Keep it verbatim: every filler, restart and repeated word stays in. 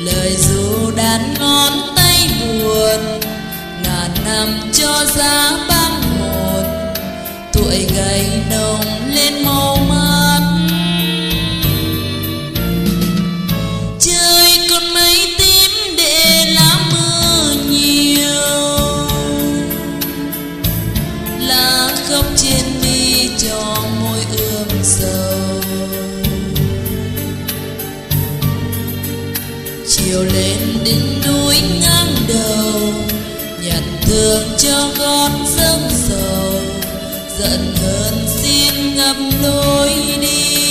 lời ru đàn ngón tay buồn, ngàn năm cho giá băng hồn, tuổi gầy nồng lên màu mắt. Trời còn mây tím để lá mưa nhiều, lá khóc trên mi cho môi ươm sầu. Chiều lên đỉnh núi ngang đầu, nhặt thương cho gót dâng sầu, giận hờn xin ngập lối đi.